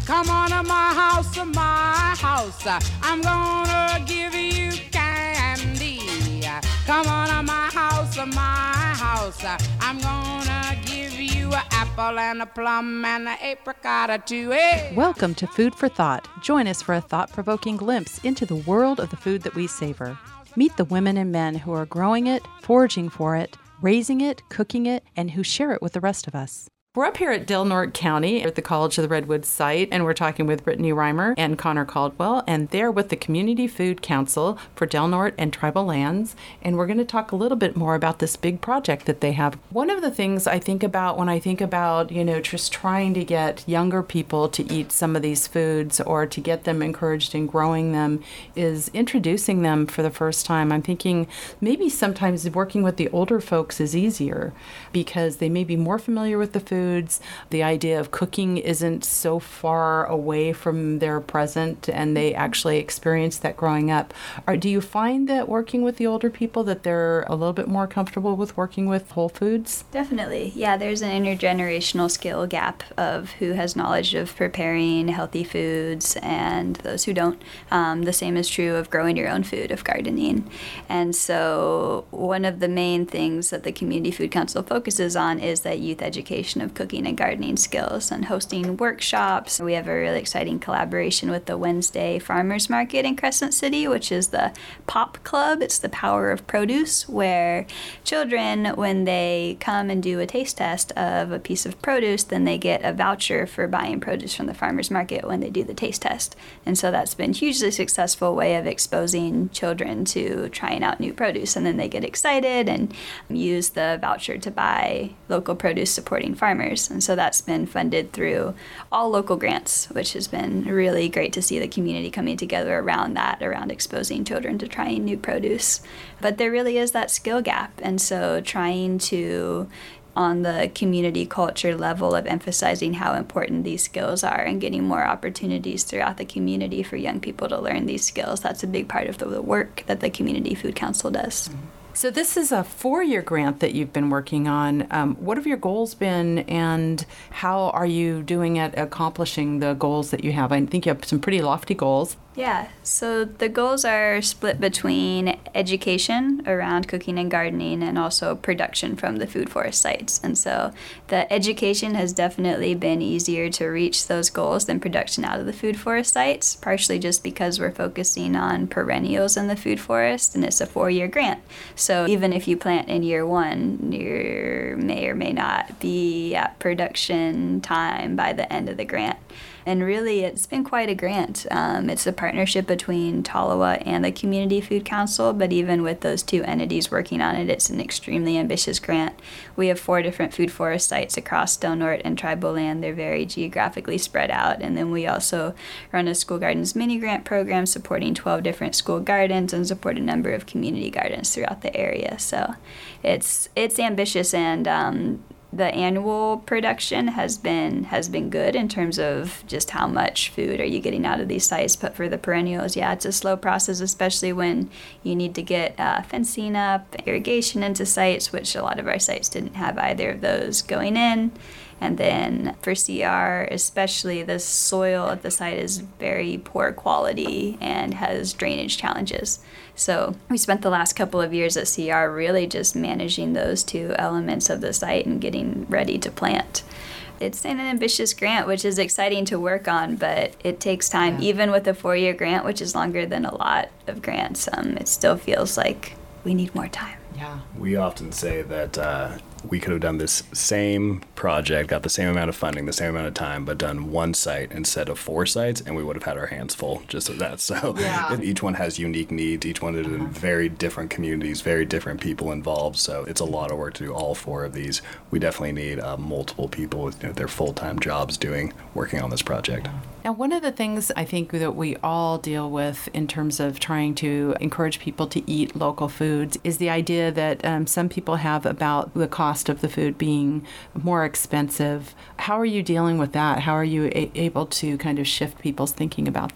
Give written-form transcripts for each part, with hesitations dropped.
Come on to my house, my house. I'm gonna give you candy. Come on to my house, my house. I'm gonna give you an apple and a plum and an apricot or two. Hey. Welcome to Food for Thought. Join us for a thought-provoking glimpse into the world of the food that we savor. Meet the women and men who are growing it, foraging for it, raising it, cooking it, and who share it with the rest of us. We're up here at Del Norte County at the College of the Redwoods site, and we're talking with Brittany Reimer and Connor Caldwell, and they're with the Community Food Council for Del Norte and Tribal Lands, and we're going to talk a little bit more about this big project that they have. One of the things I think about when I think about, just trying to get younger people to eat some of these foods or to get them encouraged in growing them is introducing them for the first time. I'm thinking maybe sometimes working with the older folks is easier because they may be more familiar with the food. The idea of cooking isn't so far away from their present, and they actually experienced that growing up. Do you find that working with the older people that they're a little bit more comfortable with working with whole foods? Definitely. Yeah, there's an intergenerational skill gap of who has knowledge of preparing healthy foods and those who don't. The same is true of growing your own food, of gardening. And so one of the main things that the Community Food Council focuses on is that youth education of cooking and gardening skills and hosting workshops. We have a really exciting collaboration with the Wednesday Farmers Market in Crescent City, which is the POP Club. It's the Power of Produce, where children, when they come and do a taste test of a piece of produce, then they get a voucher for buying produce from the farmers market when they do the taste test. And so that's been a hugely successful way of exposing children to trying out new produce. And then they get excited and use the voucher to buy local produce supporting farmers. And so that's been funded through all local grants, which has been really great to see the community coming together around that, around exposing children to trying new produce. But there really is that skill gap. And so trying to, on the community culture level of emphasizing how important these skills are and getting more opportunities throughout the community for young people to learn these skills, that's a big part of the work that the Community Food Council does. So this is a 4-year grant that you've been working on. What have your goals been, and how are you doing at accomplishing the goals that you have? I think you have some pretty lofty goals. Yeah, so the goals are split between education around cooking and gardening and also production from the food forest sites. And so the education has definitely been easier to reach those goals than production out of the food forest sites, partially just because we're focusing on perennials in the food forest, and it's a 4-year grant. So even if you plant in year 1, you may or may not be at production time by the end of the grant. And really, it's been quite a grant. It's a partnership between Tolowa and the Community Food Council, but even with those two entities working on it, it's an extremely ambitious grant. We have 4 different food forest sites across Del Norte and Tribal Land. They're very geographically spread out. And then we also run a School Gardens mini grant program supporting 12 different school gardens and support a number of community gardens throughout the area. So it's ambitious, and the annual production has been good in terms of just how much food are you getting out of these sites. But for the perennials, yeah, it's a slow process, especially when you need to get fencing up, irrigation into sites, which a lot of our sites didn't have either of those going in. And then for CR, especially, the soil at the site is very poor quality and has drainage challenges. So we spent the last couple of years at CR really just managing those 2 elements of the site and getting ready to plant. It's an ambitious grant, which is exciting to work on, but it takes time. Yeah. Even with a 4-year grant, which is longer than a lot of grants, it still feels like we need more time. Yeah. We often say that we could have done this same project, got the same amount of funding, the same amount of time, but done 1 site instead of 4 sites, and we would have had our hands full just of that. So yeah. Each one has unique needs. Each one is in very different communities, very different people involved. So it's a lot of work to do all 4 of these. We definitely need multiple people with their full-time jobs working on this project. Now, one of the things I think that we all deal with in terms of trying to encourage people to eat local foods is the idea that some people have about the cost of the food being more expensive. How are you dealing with that? How are you able to kind of shift people's thinking about that?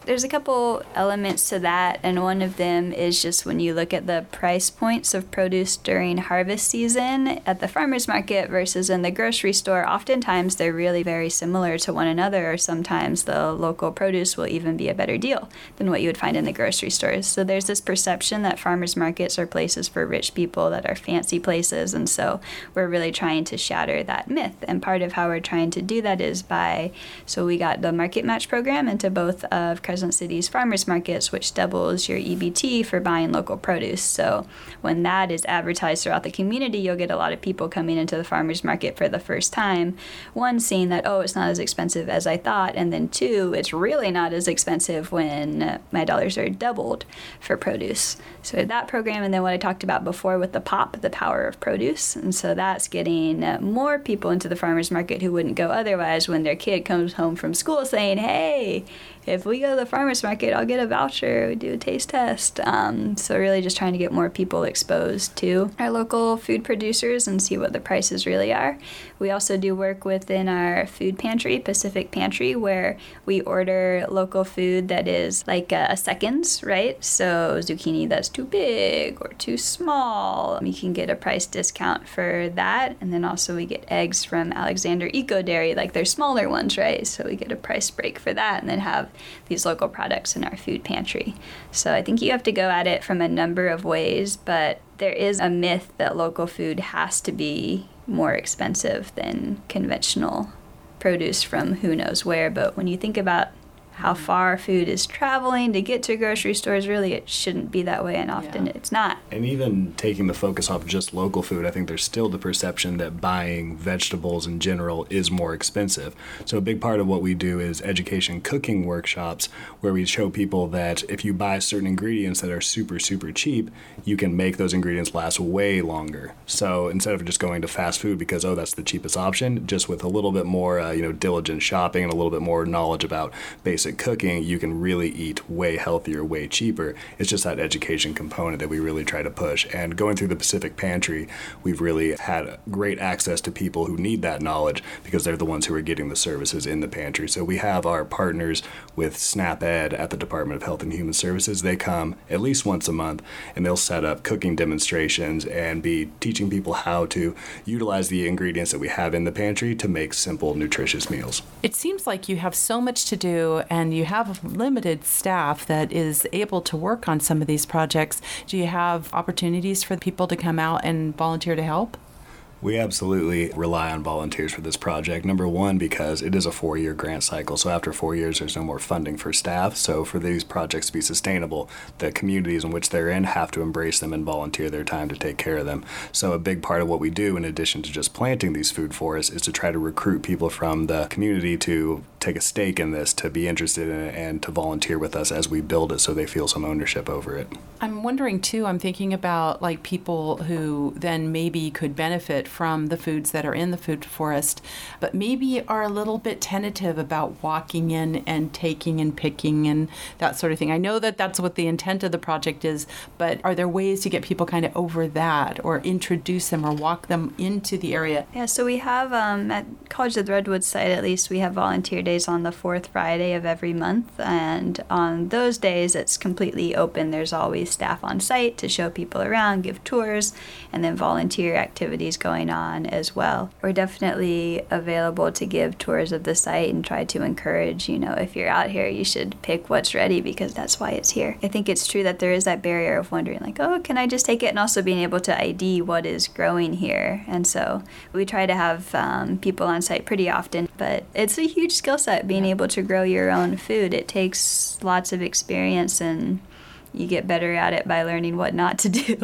There's a couple elements to that, and one of them is just when you look at the price points of produce during harvest season at the farmer's market versus in the grocery store. Oftentimes they're really very similar to one another, or sometimes the local produce will even be a better deal than what you would find in the grocery stores. So there's this perception that farmers markets are places for rich people, that are fancy places, and so we're really trying to shatter that myth. And part of how we're trying to do that is so we got the Market Match program into both of Crescent City's farmers markets, which doubles your EBT for buying local produce. So when that is advertised throughout the community, you'll get a lot of people coming into the farmers market for the first time. One, seeing that, oh, it's not as expensive as I thought, and then two, it's really not as expensive when my dollars are doubled for produce. So that program, and then what I talked about before with the POP, the Power of Produce, and so that's getting more people into the farmers market who wouldn't go otherwise when their kid comes home from school saying, hey, if we go to the farmer's market, I'll get a voucher, we do a taste test. So really just trying to get more people exposed to our local food producers and see what the prices really are. We also do work within our food pantry, Pacific Pantry, where we order local food that is like a seconds, right? So zucchini that's too big or too small, you can get a price discount for that. And then also we get eggs from Alexander Eco Dairy, like they're smaller ones, right? So we get a price break for that, and then have these local products in our food pantry. So I think you have to go at it from a number of ways, but there is a myth that local food has to be more expensive than conventional produce from who knows where. But when you think about how far food is traveling to get to grocery stores, really it shouldn't be that way, and often it's not. And even taking the focus off just local food, I think there's still the perception that buying vegetables in general is more expensive. So a big part of what we do is education cooking workshops, where we show people that if you buy certain ingredients that are super, super cheap, you can make those ingredients last way longer. So instead of just going to fast food because, oh, that's the cheapest option, just with a little bit more diligent shopping and a little bit more knowledge about basic cooking, you can really eat way healthier, way cheaper. It's just that education component that we really try to push. And going through the Pacific Pantry, we've really had great access to people who need that knowledge because they're the ones who are getting the services in the pantry. So we have our partners with SNAP-Ed at the Department of Health and Human Services. They come at least once a month, and they'll set up cooking demonstrations and be teaching people how to utilize the ingredients that we have in the pantry to make simple, nutritious meals. It seems like you have so much to do, and you have limited staff that is able to work on some of these projects. Do you have opportunities for people to come out and volunteer to help? We absolutely rely on volunteers for this project. Number one, because it is a 4-year grant cycle. So after 4 years, there's no more funding for staff. So for these projects to be sustainable, the communities in which they're in have to embrace them and volunteer their time to take care of them. So a big part of what we do, in addition to just planting these food forests, is to try to recruit people from the community to take a stake in this, to be interested in it, and to volunteer with us as we build it so they feel some ownership over it. I'm wondering, too, I'm thinking about like people who then maybe could benefit from the foods that are in the food forest, but maybe are a little bit tentative about walking in and taking and picking and that sort of thing. I know that that's what the intent of the project is, but are there ways to get people kind of over that, or introduce them or walk them into the area? Yeah, so we have at College of the Redwoods site, at least, we have volunteer days on the fourth Friday of every month, and on those days it's completely open. There's always staff on site to show people around, give tours, and then volunteer activities going on as well. We're definitely available to give tours of the site and try to encourage, if you're out here, you should pick what's ready because that's why it's here. I think it's true that there is that barrier of wondering like, oh, can I just take it? And also being able to ID what is growing here. And so we try to have people on site pretty often, but it's a huge skill set being able to grow your own food. It takes lots of experience, and you get better at it by learning what not to do.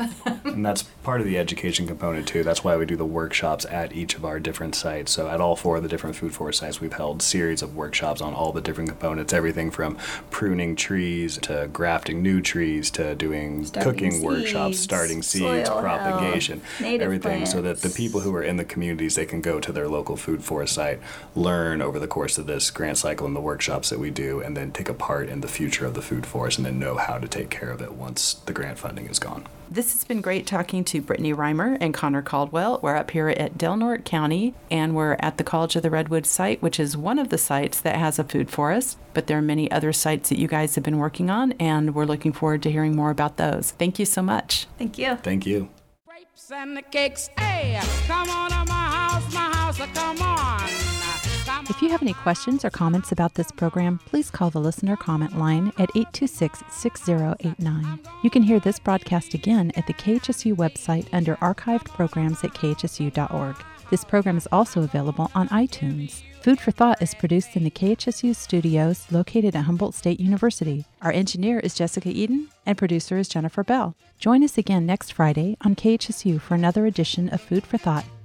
And that's part of the education component too. That's why we do the workshops at each of our different sites. So at all 4 of the different food forest sites, we've held series of workshops on all the different components, everything from pruning trees to grafting new trees to doing cooking workshops, starting seeds, propagation, everything, plants. So that the people who are in the communities, they can go to their local food forest site, learn over the course of this grant cycle and the workshops that we do, and then take a part in the future of the food forest and then know how to take care of it once the grant funding is gone. This has been great talking to Brittany Reimer and Connor Caldwell. We're up here at Del Norte County, and we're at the College of the Redwoods site, which is one of the sites that has a food forest, but there are many other sites that you guys have been working on, and we're looking forward to hearing more about those. Thank you so much. Thank you. Thank you. Grapes and the cakes, hey, come on to my house, come on. If you have any questions or comments about this program, please call the listener comment line at 826-6089. You can hear this broadcast again at the KHSU website under archived programs at khsu.org. This program is also available on iTunes. Food for Thought is produced in the KHSU studios located at Humboldt State University. Our engineer is Jessica Eden, and producer is Jennifer Bell. Join us again next Friday on KHSU for another edition of Food for Thought.